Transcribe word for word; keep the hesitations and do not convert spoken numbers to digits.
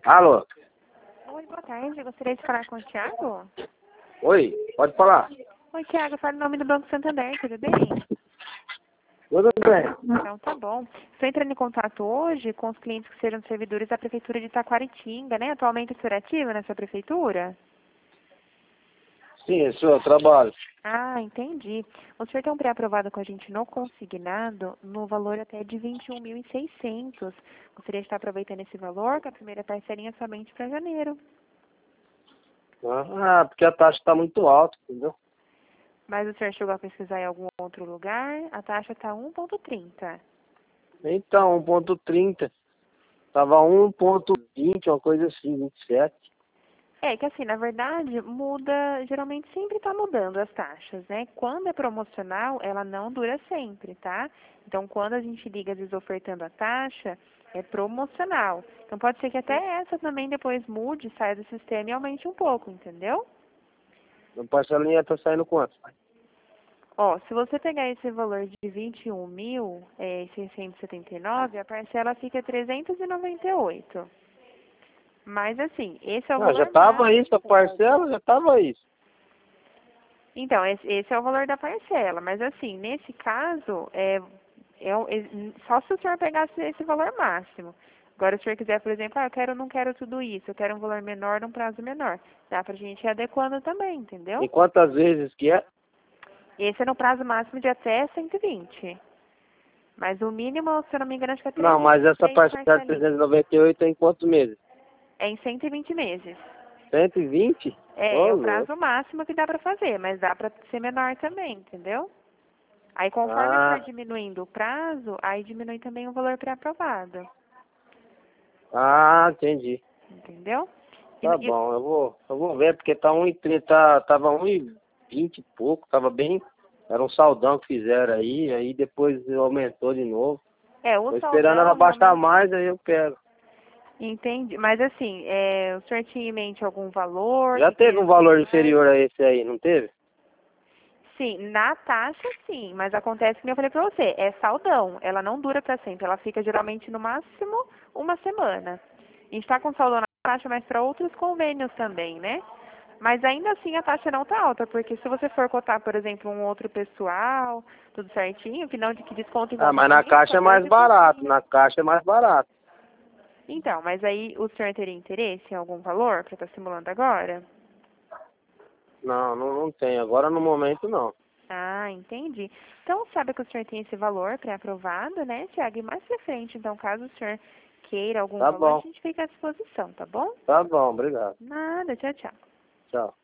Alô? Oi, boa tarde. Gostaria de falar com o Thiago? Oi, pode falar. Oi, Thiago. Fala o nome do Banco Santander, tudo bem? Tudo bem. Então, tá bom. Estou entrando em contato hoje com os clientes que sejam servidores da Prefeitura de Taquaritinga, né? Atualmente o senhor é ativo nessa prefeitura? Sim, senhor, trabalho. Ah, entendi. O senhor tem um pré-aprovado com a gente no consignado no valor até de vinte e um mil e seiscentos. Gostaria de estar aproveitando esse valor, que a primeira parcelinha é somente para janeiro. Ah, porque a taxa está muito alta, entendeu? Mas o senhor chegou a pesquisar em algum outro lugar? A taxa está um ponto trinta. Então, um ponto trinta. Tava um ponto vinte, uma coisa assim, vinte e sete. É que assim, na verdade, muda, geralmente sempre está mudando as taxas, né? Quando é promocional, ela não dura sempre, tá? Então, quando a gente liga, às vezes, ofertando a taxa, é promocional. Então, pode ser que até essa também depois mude, saia do sistema e aumente um pouco, entendeu? A parcelinha tá saindo quanto? Ó, se você pegar esse valor de vinte e um mil seiscentos e setenta e nove, a parcela fica trezentos e noventa e oito. Mas assim, esse é o Ah, já valor tava isso, a máximo. parcela já tava isso. Então, esse, esse é o valor da parcela, mas assim, nesse caso, é, é, um- é- só se o senhor pegasse esse valor máximo. Agora, se o senhor quiser, por exemplo, ah, eu quero, não quero tudo isso, eu quero um valor menor num prazo menor. Dá pra gente ir adequando também, entendeu? E quantas vezes que é? Esse é no prazo máximo de até cento e vinte. Mas o mínimo, se eu não me engano, acho que é Não, três, mas essa três parcela de parcelinhas. trezentos e noventa e oito é em quantos meses? É em cento e vinte meses. cento e vinte? É, Ô, é o louco. prazo máximo que dá pra fazer, mas dá pra ser menor também, entendeu? Aí, conforme for Ah, diminuindo o prazo, aí diminui também o valor pré-aprovado, ah, entendi. entendeu? E, Tá e- bom, eu vou, eu vou ver, porque tá um e trinta, tava um e vinte e pouco, tava bem, era um saldão que fizeram aí, aí depois aumentou de novo. é, o Tô esperando ela saldão baixar realmente, mais, aí eu pego. entende? Mas assim, é, o senhor tinha em mente algum valor Já que teve queria um valor subir mais? inferior a esse aí, não teve? Sim, na taxa sim, mas acontece que eu falei pra você, é saldão, ela não dura pra sempre, ela fica geralmente no máximo uma semana. A gente tá com saldão na taxa, mas para outros convênios também, né? Mas ainda assim a taxa não tá alta, porque se você for cotar, por exemplo, um outro pessoal, tudo certinho, que não de que desconto em Ah, volta mas do na risco, caixa é é mais doze por barato, cento. na caixa é mais barato. Então, mas aí o senhor teria interesse em algum valor para estar simulando agora? Não, não, não tem, agora no momento não. Ah, entendi. Então, sabe que o senhor tem esse valor pré-aprovado, né, Tiago? E mais pra frente, então, caso o senhor queira algum Tá valor, a bom, gente fica à disposição, tá bom? tá bom, obrigado. Nada, tchau, tchau. Tchau.